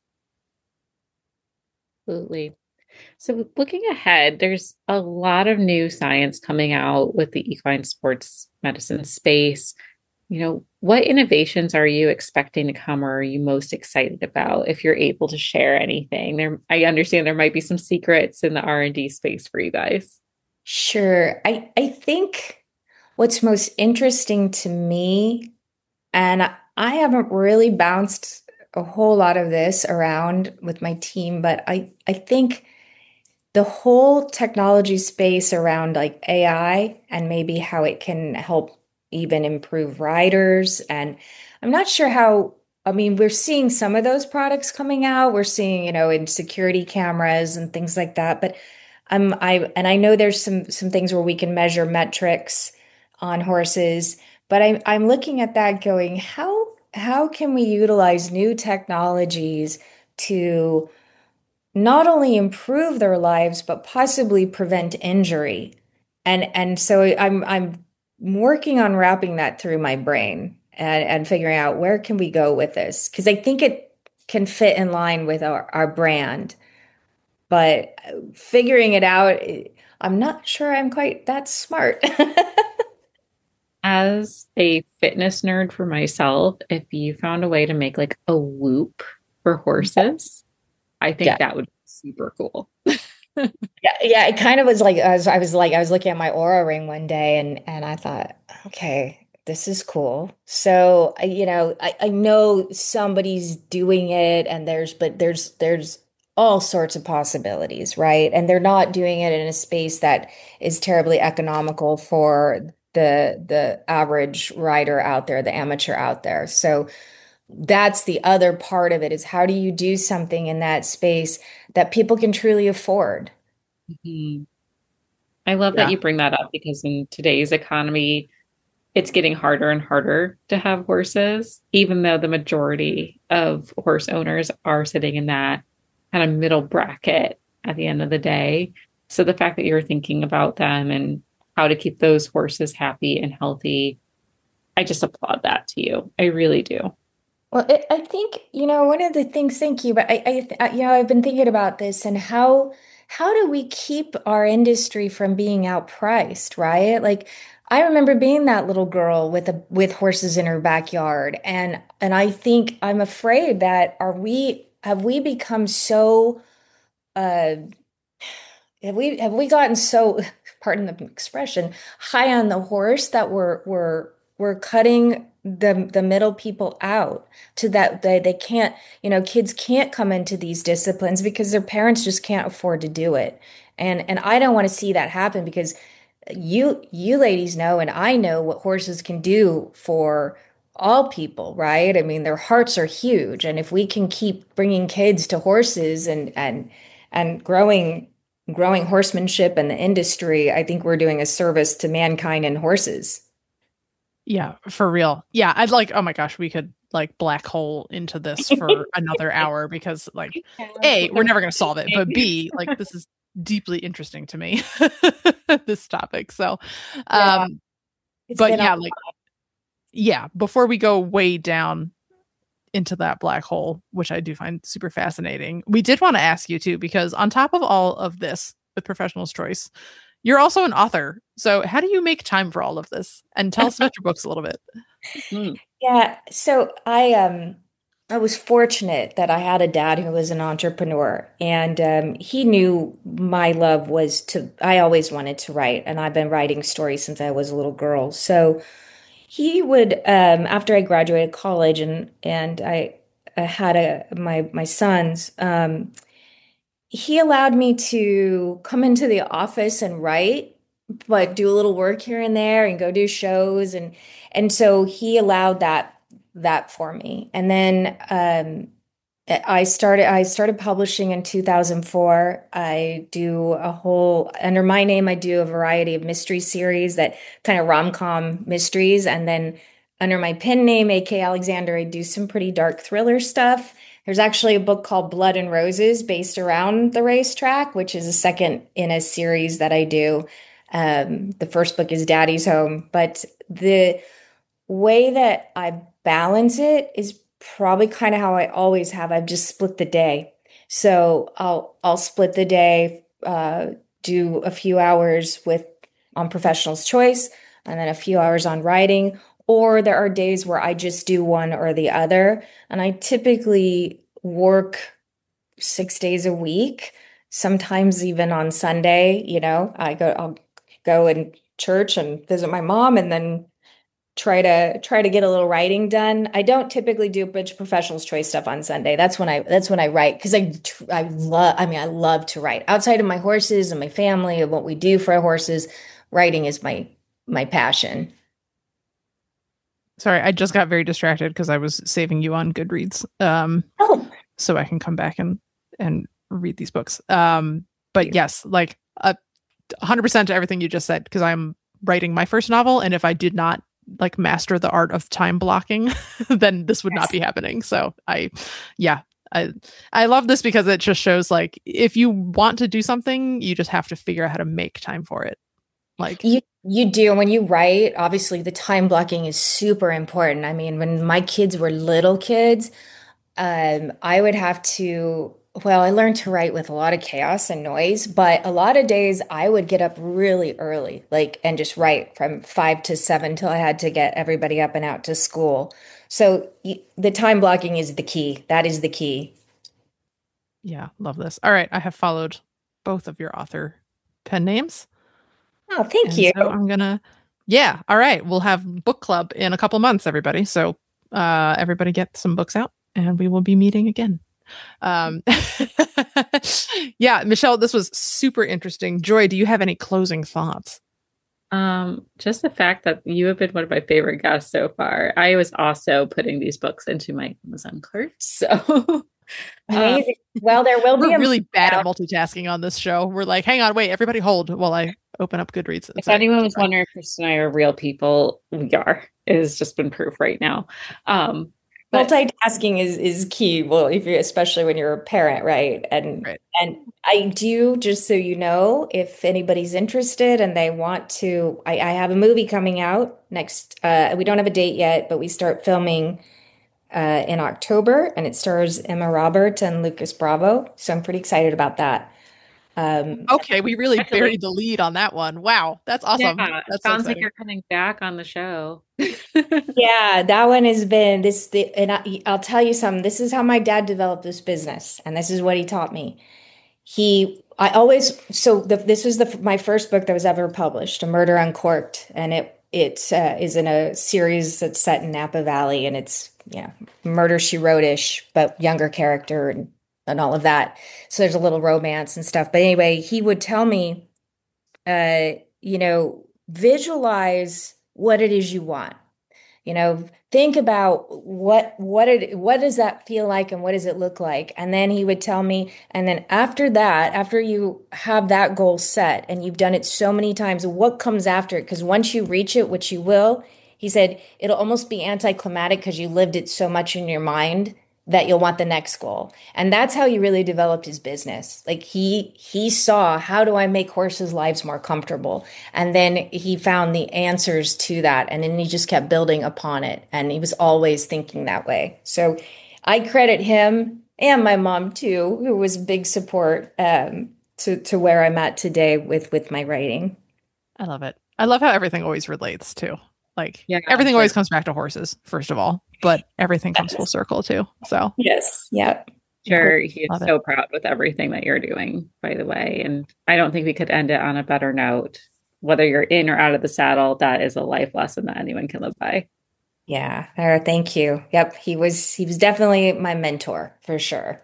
Speaker 3: Absolutely. So looking ahead, there's a lot of new science coming out with the equine sports medicine space. You know, what innovations are you expecting to come or are you most excited about if you're able to share anything? There, I understand there might be some secrets in the R and D space for you guys.
Speaker 5: Sure. I, I think what's most interesting to me, and I haven't really bounced a whole lot of this around with my team, but I, I think the whole technology space around like A I and maybe how it can help even improve riders. And I'm not sure how, I mean, we're seeing some of those products coming out. We're seeing, you know, in security cameras and things like that. But um, I, and I know there's some, some things where we can measure metrics on horses, but I'm, I'm looking at that going, how, how can we utilize new technologies to not only improve their lives, but possibly prevent injury? And and so I'm I'm working on wrapping that through my brain and, and figuring out where can we go with this? Because I think it can fit in line with our, our brand, but figuring it out, I'm not sure I'm quite that smart.
Speaker 3: As a fitness nerd for myself, if you found a way to make like a whoop for horses, I think
Speaker 5: Yeah.
Speaker 3: that would be super cool.
Speaker 5: Yeah, yeah, it kind of was like I was, I was like I was looking at my Aura ring one day and and I thought, okay, this is cool. So I, you know, I, I know somebody's doing it and there's but there's there's all sorts of possibilities, right? And they're not doing it in a space that is terribly economical for the the average rider out there, the amateur out there. So that's the other part of it is how do you do something in that space that people can truly afford?
Speaker 3: Mhm. I love that
Speaker 2: Yeah.
Speaker 3: you bring that up because in today's economy, it's getting harder and harder to have horses, even though the majority of horse owners are sitting in that kind of middle bracket at the end of the day. So the fact that you're thinking about them and how to keep those horses happy and healthy, I just applaud that to you. I really do.
Speaker 5: Well, it, I think, you know, one of the things, thank you, but I, I, I, you know, I've been thinking about this and how, how do we keep our industry from being outpriced, right? Like, I remember being that little girl with a, with horses in her backyard. And, and I think I'm afraid that are we, have we become so, uh, have we, have we gotten so, pardon the expression, high on the horse that we're, we're, we're cutting the the middle people out to that they, they can't, you know, kids can't come into these disciplines because their parents just can't afford to do it. And and I don't want to see that happen because you you ladies know and I know what horses can do for all people, right? I mean, their hearts are huge. And if we can keep bringing kids to horses and and and growing growing horsemanship and the industry, I think we're doing a service to mankind and horses.
Speaker 2: Yeah, for real. Yeah, I'd like, oh my gosh, we could like black hole into this for another hour because like A, we're never going to solve it, but B, like this is deeply interesting to me, this topic. So,
Speaker 5: Yeah,
Speaker 2: um,
Speaker 5: it's
Speaker 2: but
Speaker 5: been
Speaker 2: yeah,
Speaker 5: a
Speaker 2: like, yeah, before we go way down into that black hole, which I do find super fascinating, we did want to ask you too, because on top of all of this with Professional's Choice, you're also an author. So how do you make time for all of this? And tell us about your books a little bit.
Speaker 3: Mm.
Speaker 5: Yeah, so I um I was fortunate that I had a dad who was an entrepreneur and um he knew my love was to I always wanted to write and I've been writing stories since I was a little girl. So he would um after I graduated college and and I, I had a my my sons um he allowed me to come into the office and write, but do a little work here and there and go do shows and and so he allowed that that for me. And then um I started I started publishing in two thousand four. I do a whole under my name I do a variety of mystery series that kind of rom-com mysteries and then under my pen name A K Alexander I do some pretty dark thriller stuff. There's actually a book called Blood and Roses based around the racetrack, which is a second in a series that I do. Um, the first book is Daddy's Home, but the way that I balance it is probably kind of how I always have. I've just split the day. So I'll I'll split the day, uh, do a few hours with on Professional's Choice, and then a few hours on writing. Or there are days where I just do one or the other, and I typically work six days a week. Sometimes even on Sunday, you know, I go I'll go in church and visit my mom, and then try to try to get a little writing done. I don't typically do a bunch of professionals choice stuff on Sunday. That's when I that's when I write, because I I love I mean I love to write. Outside of my horses and my family and what we do for our horses, writing is my my passion.
Speaker 2: Sorry, I just got very distracted because I was saving you on Goodreads. Um,
Speaker 5: oh,
Speaker 2: so I can come back and and read these books. Um, but yes, like a uh, one hundred percent to everything you just said, because I'm writing my first novel, and if I did not like master the art of time blocking, then this would yes. not be happening. So I, yeah, I, I love this because it just shows like, if you want to do something, you just have to figure out how to make time for it. Like
Speaker 5: you, you do. When you write, obviously the time blocking is super important. I mean, when my kids were little kids, um, I would have to, well, I learned to write with a lot of chaos and noise, but a lot of days I would get up really early, like, and just write from five to seven till I had to get everybody up and out to school. So the time blocking is the key. That is the key.
Speaker 2: Yeah, love this. All right. I have followed both of your author pen names.
Speaker 5: Oh, thank
Speaker 2: and
Speaker 5: you.
Speaker 2: So I'm going to, yeah. All right. We'll have book club in a couple months, everybody. So uh, everybody get some books out and we will be meeting again. Um, yeah, Michelle, this was super interesting. Joy, do you have any closing thoughts?
Speaker 3: Um, just the fact that you have been one of my favorite guests so far. I was also putting these books into my Amazon cart. So
Speaker 5: um, well, there will
Speaker 2: we're
Speaker 5: be a
Speaker 2: really bad at multitasking on this show. We're like, hang on, wait, everybody hold while I open up Goodreads.
Speaker 3: If anyone was wondering if Chris and I are real people, we are. It has just been proof right now. Um,
Speaker 5: But, multitasking is, is key. Well, if you're, especially when you're a parent, right? And
Speaker 2: right.
Speaker 5: and I do, just so you know, if anybody's interested and they want to, I, I have a movie coming out next. Uh, we don't have a date yet, but we start filming uh, in October, and it stars Emma Roberts and Lucas Bravo. So I'm pretty excited about that. Um,
Speaker 2: okay, we really buried the lead on that one. Wow, that's awesome.
Speaker 3: Yeah,
Speaker 2: that
Speaker 3: sounds so like you're coming back on the show.
Speaker 5: Yeah, that one has been this. The, and I, I'll tell you something. This is how my dad developed this business, and this is what he taught me. He, I always. So the, this was the my first book that was ever published, A Murder Uncorked, and it it uh, is in a series that's set in Napa Valley, and it's yeah, Murder She Wrote-ish, but younger character and. and all of that. So there's a little romance and stuff. But anyway, he would tell me, uh, you know, visualize what it is you want. You know, think about what what it what does that feel like and what does it look like? And then he would tell me, and then after that, after you have that goal set and you've done it so many times, what comes after it? Because once you reach it, which you will, he said, it'll almost be anticlimactic because you lived it so much in your mind that you'll want the next goal. And that's how he really developed his business. Like he he saw, how do I make horses' lives more comfortable? And then he found the answers to that. And then he just kept building upon it. And he was always thinking that way. So I credit him and my mom too, who was big support um, to, to where I'm at today with, with my writing.
Speaker 2: I love it. I love how everything always relates too. Like
Speaker 3: yeah,
Speaker 2: everything always comes back to horses, first of all, but everything comes full circle too. So
Speaker 5: yes. Yeah.
Speaker 3: Sure. He is
Speaker 2: Love
Speaker 3: so
Speaker 2: it.
Speaker 3: proud with everything that you're doing, by the way. And I don't think we could end it on a better note. Whether you're in or out of the saddle, that is a life lesson that anyone can live by.
Speaker 5: Yeah. Uh, thank you. Yep. He was, he was definitely my mentor for sure.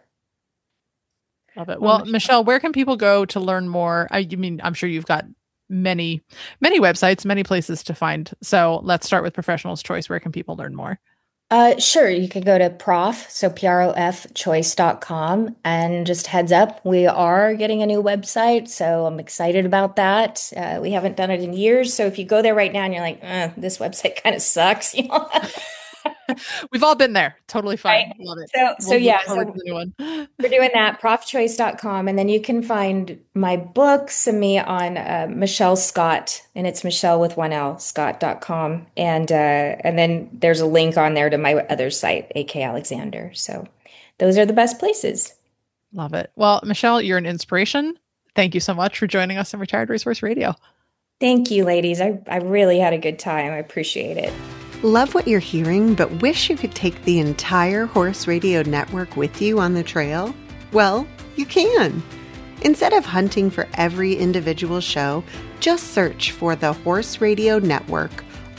Speaker 2: Love it. Well, Michelle, where can people go to learn more? I mean, I'm sure you've got many, many websites, many places to find. So let's start with Professional's Choice. Where can people learn more?
Speaker 5: Uh, sure. You can go to prof, so P R O F choice dot com, and just heads up, we are getting a new website. So I'm excited about that. Uh, we haven't done it in years. So if you go there right now and you're like, uh, this website kind of sucks, you know,
Speaker 2: we've all been there. Totally fine.
Speaker 5: Right?
Speaker 2: Love it.
Speaker 5: So, so
Speaker 2: we'll
Speaker 5: yeah,
Speaker 2: look forward
Speaker 5: so
Speaker 2: to the new one.
Speaker 5: we're doing that, prof choice dot com. And then you can find my books and me on uh, Michelle Scott, and it's Michelle with one L, scott dot com. And, uh, and then there's a link on there to my other site, A K Alexander. So those are the best places.
Speaker 2: Love it. Well, Michelle, you're an inspiration. Thank you so much for joining us on Retired Racehorse Radio.
Speaker 5: Thank you, ladies. I, I really had a good time. I appreciate it.
Speaker 4: Love what you're hearing, but wish you could take the entire Horse Radio Network with you on the trail? Well, you can. Instead of hunting for every individual show, just search for the Horse Radio Network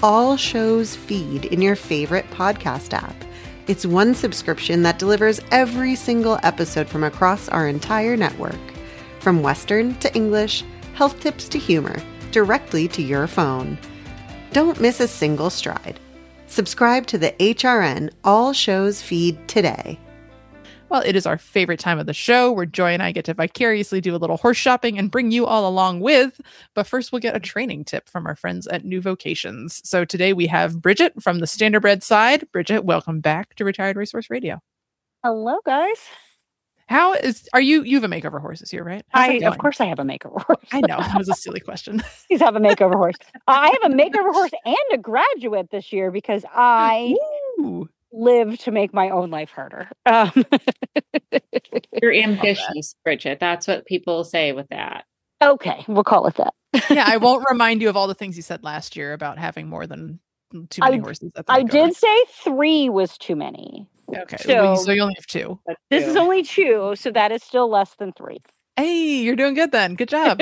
Speaker 4: All Shows feed in your favorite podcast app. It's one subscription that delivers every single episode from across our entire network. From Western to English, health tips to humor, directly to your phone. Don't miss a single stride. Subscribe to the H R N All Shows feed today.
Speaker 2: Well, it is our favorite time of the show where Joy and I get to vicariously do a little horse shopping and bring you all along with. But first, we'll get a training tip from our friends at New Vocations. So today we have Bridget from the Standardbred side. Bridget, welcome back to Retired Racehorse Radio.
Speaker 6: Hello, guys.
Speaker 2: How is, are you, you have a makeover horse this year, right? How's
Speaker 6: I, of course I have a makeover horse.
Speaker 2: I know, that was a silly question.
Speaker 6: Please have a makeover horse. I have a makeover horse and a graduate this year because I
Speaker 2: Ooh.
Speaker 6: live to make my own life harder. Um,
Speaker 3: You're ambitious, Bridget. That's what people say with that.
Speaker 6: Okay, we'll call it that.
Speaker 2: Yeah, I won't remind you of all the things you said last year about having more than too many
Speaker 6: I,
Speaker 2: horses. At the
Speaker 6: I
Speaker 2: makeover.
Speaker 6: did say three was too many.
Speaker 2: Okay,
Speaker 6: So,
Speaker 2: well, so you only have two.
Speaker 6: this is only two, so that is still less than three.
Speaker 2: Hey, you're doing good then. Good job.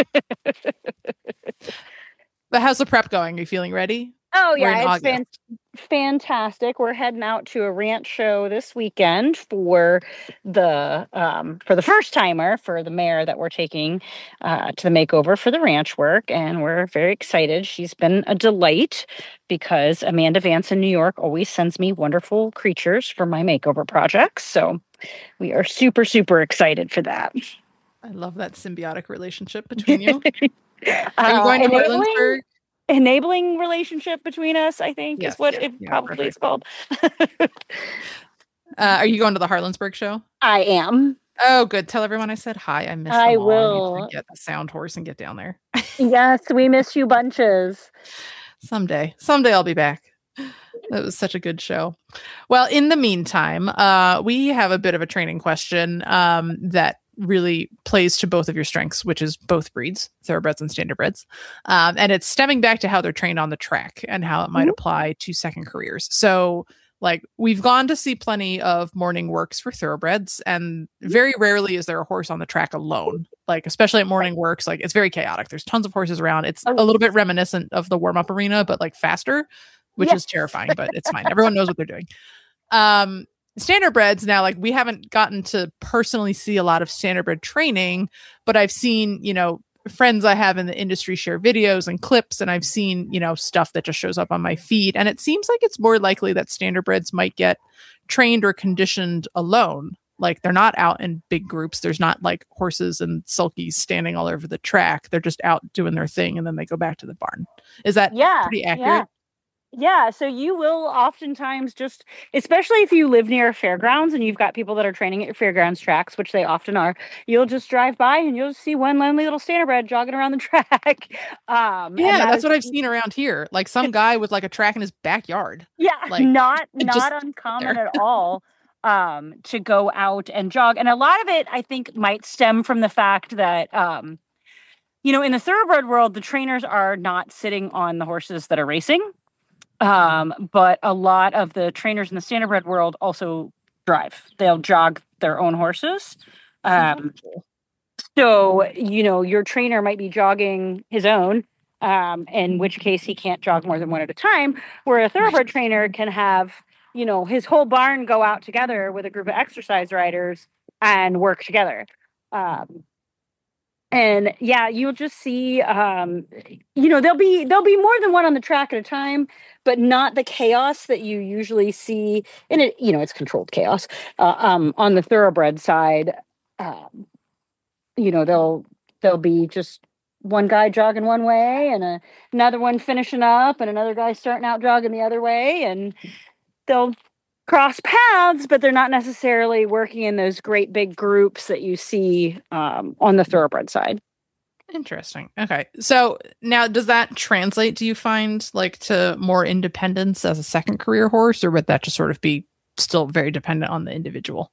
Speaker 2: But how's the prep going? Are you feeling ready?
Speaker 6: Oh
Speaker 2: We're in
Speaker 6: yeah, it's fan-
Speaker 2: August.
Speaker 6: fantastic. We're heading out to a ranch show this weekend for the um, for the first timer for the mare that we're taking uh, to the makeover for the ranch work, and we're very excited. She's been a delight because Amanda Vance in New York always sends me wonderful creatures for my makeover projects. So we are super super excited for that.
Speaker 2: I love that symbiotic relationship between you. Are you
Speaker 6: Uh,
Speaker 2: going to
Speaker 6: enabling-
Speaker 2: Harlansburg?
Speaker 6: enabling relationship between us, I think,
Speaker 2: Yes,
Speaker 6: is what
Speaker 2: yeah,
Speaker 6: it
Speaker 2: yeah,
Speaker 6: probably
Speaker 2: perfect.
Speaker 6: is called.
Speaker 2: Uh, are you going to the Harlansburg show?
Speaker 6: I am.
Speaker 2: Oh, good. Tell everyone I said hi. I miss
Speaker 6: I
Speaker 2: them all. I
Speaker 6: will.
Speaker 2: need to get the sound horse and get down there.
Speaker 6: Yes, we miss you bunches.
Speaker 2: Someday. Someday I'll be back. That was such a good show. Well, in the meantime, uh, we have a bit of a training question um, that really plays to both of your strengths, which is both breeds, thoroughbreds and standardbreds. Um, and it's stemming back to how they're trained on the track and how it might
Speaker 6: Mhm.
Speaker 2: apply to second careers. So, like, we've gone to see plenty of morning works for thoroughbreds, and very rarely is there a horse on the track alone. Like, especially at morning works, like, it's very chaotic. There's tons of horses around. It's
Speaker 6: Oh,
Speaker 2: a little bit reminiscent of the warm-up arena, but like faster, which
Speaker 6: Yes.
Speaker 2: is terrifying, but it's fine. Everyone knows what they're doing. Um, standardbreds now, like, we haven't gotten to personally see a lot of standardbred training, but I've seen, you know, friends I have in the industry share videos and clips, and I've seen, you know, stuff that just shows up on my feed. And it seems like it's more likely that standardbreds might get trained or conditioned alone. Like, they're not out in big groups. There's not like horses and sulkies standing all over the track. They're just out doing their thing, and then they go back to the barn. Is that
Speaker 6: Yeah,
Speaker 2: pretty
Speaker 6: yeah.
Speaker 2: accurate?
Speaker 6: Yeah, so you will oftentimes just, especially if you live near fairgrounds and you've got people that are training at your fairgrounds tracks, which they often are, you'll just drive by and you'll see one lonely little standardbred jogging around the track. Um, and
Speaker 2: Yeah,
Speaker 6: that
Speaker 2: that's
Speaker 6: is-
Speaker 2: what I've seen around here. Like some guy with like a track in his backyard.
Speaker 6: Yeah,
Speaker 2: like,
Speaker 6: not
Speaker 2: just
Speaker 6: not uncommon at all um, to go out and jog, and a lot of it I think might stem from the fact that um, you know, in the thoroughbred world, the trainers are not sitting on the horses that are racing. Um, but a lot of the trainers in the standardbred world also drive. They'll jog their own horses. Um, so, you know, your trainer might be jogging his own, um, in which case he can't jog more than one at a time, where a thoroughbred trainer can have, you know, his whole barn go out together with a group of exercise riders and work together. Um, And yeah, you'll just see, um, you know, there'll be there'll be more than one on the track at a time, but not the chaos that you usually see. And it, you know, it's controlled chaos uh, um, on the thoroughbred side. Um, you know, they'll there'll be just one guy jogging one way and a, another one finishing up, and another guy starting out jogging the other way, and they'll cross paths, but they're not necessarily working in those great big groups that you see um, on the thoroughbred side.
Speaker 2: Interesting. Okay. So now does that translate, do you find, like, to more independence as a second career horse, or would that just sort of be still very dependent on the individual?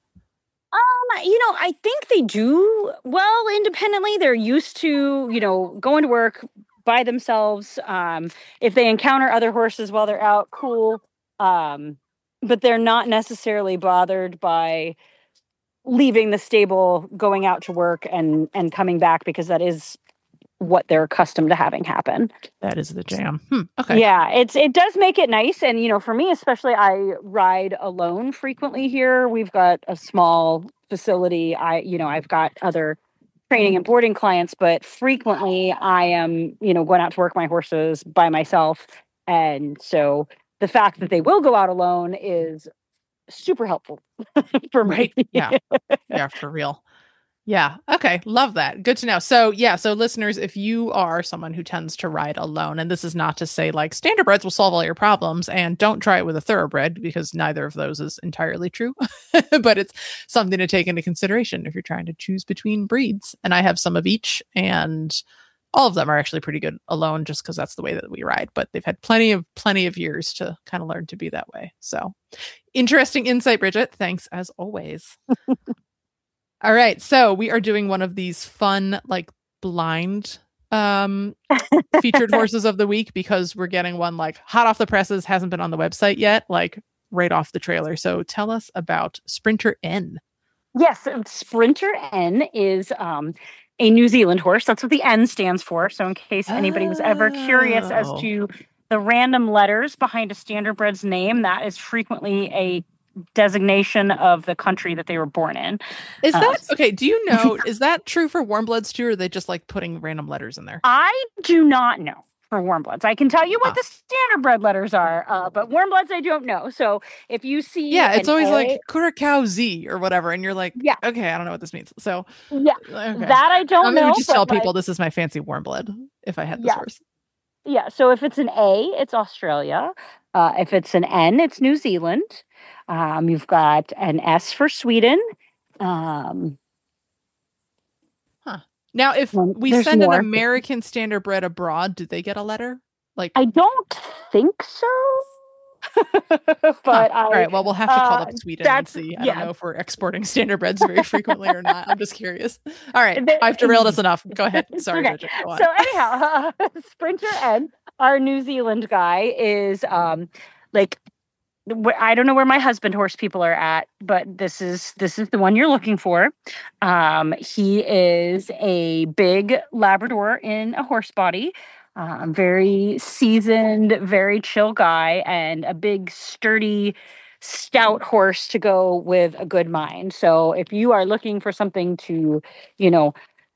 Speaker 6: Um, you know, I think they do well independently. They're used to, you know, going to work by themselves. Um, if they encounter other horses while they're out, cool. Um, but they're not necessarily bothered by leaving the stable, going out to work and and coming back, because that is what they're accustomed to having happen.
Speaker 2: That is the jam. Hmm. Okay.
Speaker 6: Yeah, it's it does make it nice. And, you know, for me, especially, I ride alone frequently here. We've got a small facility. I, you know, I've got other training and boarding clients, but frequently I am, you know, going out to work my horses by myself. And so the fact that they will go out alone is super helpful for me.
Speaker 2: Right. Yeah. Yeah, for real. Yeah. Okay. Love that. Good to know. So yeah. So listeners, if you are someone who tends to ride alone, and this is not to say like standardbreds will solve all your problems, and don't try it with a thoroughbred, because neither of those is entirely true, but it's something to take into consideration if you're trying to choose between breeds. And I have some of each, and all of them are actually pretty good alone, just because that's the way that we ride, but they've had plenty of, plenty of years to kind of learn to be that way. So interesting insight, Bridget. Thanks as always. All right. So we are doing one of these fun, like blind um, featured horses of the week, because we're getting one like hot off the presses, hasn't been on the website yet, like right off the trailer. So tell us about Sprinter N.
Speaker 6: Yes. Sprinter N is um, a New Zealand horse. That's what the N stands for. So in case anybody was ever curious as
Speaker 2: Oh.
Speaker 6: to the random letters behind a standardbred's name, that is frequently a designation of the country that they were born in.
Speaker 2: Is
Speaker 6: Uh,
Speaker 2: that okay? Do you know, is that true for warm bloods too, or are they just like putting random letters in there?
Speaker 6: I do not know for warm bloods. I can tell you what
Speaker 2: Huh.
Speaker 6: the standardbred letters are, uh, but warm bloods I don't know. So if you see,
Speaker 2: Yeah, it's
Speaker 6: an
Speaker 2: always
Speaker 6: A-
Speaker 2: like Curacao Z or whatever, and you're like,
Speaker 6: Yeah.
Speaker 2: okay, I don't know what this means. So
Speaker 6: yeah,
Speaker 2: okay.
Speaker 6: that I don't
Speaker 2: I'm
Speaker 6: know.
Speaker 2: gonna just
Speaker 6: but,
Speaker 2: tell
Speaker 6: like,
Speaker 2: people this is my fancy warm blood if I had this
Speaker 6: Yes.
Speaker 2: horse.
Speaker 6: Yeah, so if it's an A, it's Australia. Uh, if it's an N, it's New Zealand. Um, you've got an S for Sweden. Um,
Speaker 2: Now, if
Speaker 6: Well,
Speaker 2: we
Speaker 6: there's
Speaker 2: send
Speaker 6: more.
Speaker 2: an American standardbred abroad, do they get a letter? Like,
Speaker 6: I don't think so. but
Speaker 2: huh.
Speaker 6: I,
Speaker 2: all right, well, we'll have to call
Speaker 6: uh,
Speaker 2: up Sweden and
Speaker 6: that's-
Speaker 2: see. I
Speaker 6: yeah.
Speaker 2: don't know if we're exporting standardbreds very frequently or not. I'm just curious. All right,
Speaker 6: They-
Speaker 2: I've derailed us enough. Go ahead. Sorry,
Speaker 6: Okay.
Speaker 2: Bridget. Go on.
Speaker 6: So anyhow, Sprinter N, our New Zealand guy, is um like wh- I don't know where my husband horse people are at, but this is this is the one you're looking for. Um, he is a big Labrador in a horse body. Um, very seasoned, very chill guy, and a big, sturdy, stout horse to go with a good mind. So if you are looking for something to, you know,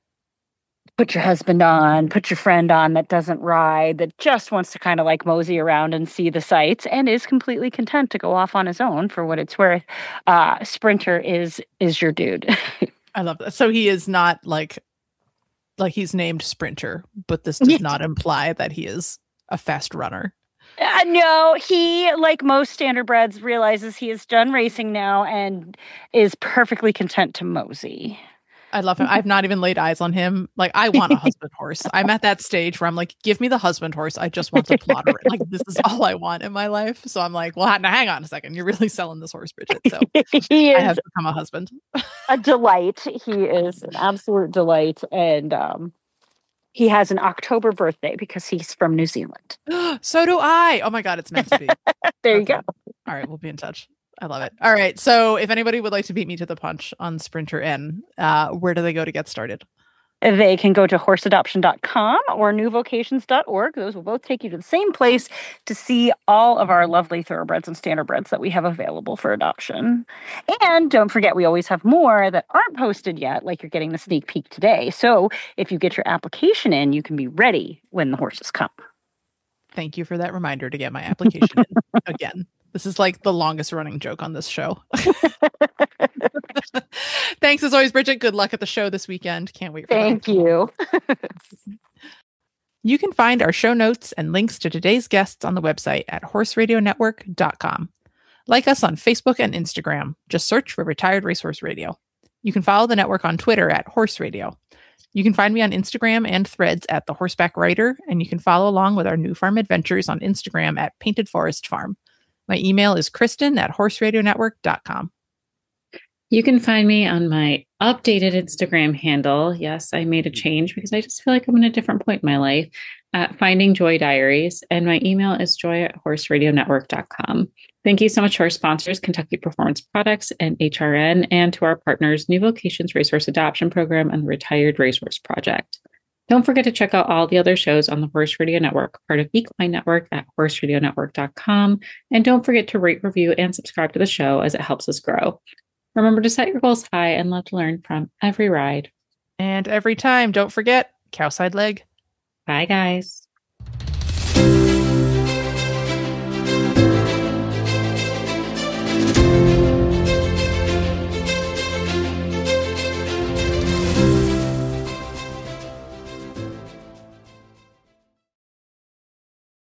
Speaker 6: put your husband on, put your friend on that doesn't ride, that just wants to kind of like mosey around and see the sights and is completely content to go off on his own for what it's worth, uh, Sprinter is is your dude.
Speaker 2: I love that. So he is not like, like he's named Sprinter, but this does
Speaker 6: Yes.
Speaker 2: not imply that he is a fast runner.
Speaker 6: Uh, no, he, like most standardbreds, realizes he is done racing now and is perfectly content to mosey.
Speaker 2: I love him. I've not even laid eyes on him. Like, I want a husband horse. I'm at that stage where I'm like, give me the husband horse. I just want to plot her. Like, this is all I want in my life. So I'm like, well, now hang on a second. You're really selling this horse, Bridget. So
Speaker 6: He
Speaker 2: I
Speaker 6: is
Speaker 2: have become a husband.
Speaker 6: a delight. He is an absolute delight. And um, he has an October birthday because he's from New Zealand.
Speaker 2: So do I. Oh my God, it's meant to be.
Speaker 6: There you
Speaker 2: Okay.
Speaker 6: go.
Speaker 2: All right, we'll be in touch. I love it. All right. So if anybody would like to beat me to the punch on Sprinter N, uh, where do they go to get started?
Speaker 6: They can go to horse adoption dot com or new vocations dot org. Those will both take you to the same place to see all of our lovely thoroughbreds and standardbreds that we have available for adoption. And don't forget, we always have more that aren't posted yet, like you're getting the sneak peek today. So if you get your application in, you can be ready when the horses come.
Speaker 2: Thank you for that reminder to get my application in again. This is like the longest running joke on this show. Thanks as always, Bridget. Good luck at the show this weekend. Can't wait for
Speaker 6: Thank
Speaker 2: that.
Speaker 6: you.
Speaker 2: You can find our show notes and links to today's guests on the website at horse radio network dot com. Like us on Facebook and Instagram. Just search for Retired Racehorse Radio. You can follow the network on Twitter at Horse Radio. You can find me on Instagram and Threads at The Horseback Writer, and you can follow along with our new farm adventures on Instagram at Painted Forest Farm. My email is Kristen at horse radio network dot com.
Speaker 3: You can find me on my updated Instagram handle. Yes, I made a change because I just feel like I'm in a different point in my life. At Finding Joy Diaries, and my email is joy at horse radio network dot com. Thank you so much to our sponsors, Kentucky Performance Products and H R N, and to our partners, New Vocations Racehorse Adoption Program and the Retired Racehorse Project. Don't forget to check out all the other shows on the Horse Radio Network, part of Equine Network at horse radio network dot com. And don't forget to rate, review, and subscribe to the show as it helps us grow. Remember to set your goals high and love to learn from every ride.
Speaker 2: And every time, don't forget, cow side leg.
Speaker 3: Bye, guys.